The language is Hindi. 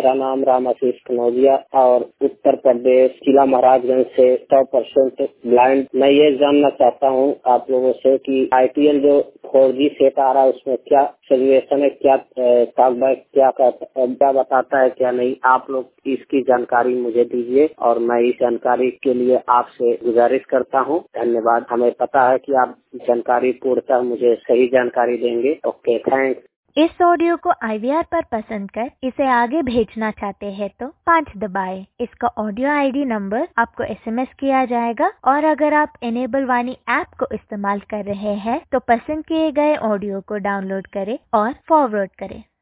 मेरा नाम राम आशीष कनौजिया और उत्तर प्रदेश जिला महाराजगंज से 100% ब्लाइंड। मैं ये जानना चाहता हूँ आप लोगों से कि आईपीएल जो 4G सेट आ रहा है उसमें क्या सजेशन है, क्या टॉकबैक क्या बताता है, क्या नहीं। आप लोग इसकी जानकारी मुझे दीजिए और मैं इस जानकारी के लिए आपसे गुजारिश करता हूँ। धन्यवाद। हमें पता है कि आप जानकारी पूर्णतः मुझे सही जानकारी देंगे। Okay, thanks. इस ऑडियो को IVR पर पसंद कर इसे आगे भेजना चाहते हैं तो 5 दबाएं। इसका ऑडियो ID नंबर आपको SMS किया जाएगा और अगर आप इनेबल वाणी ऐप को इस्तेमाल कर रहे हैं तो पसंद किए गए ऑडियो को डाउनलोड करें और फॉरवर्ड करें।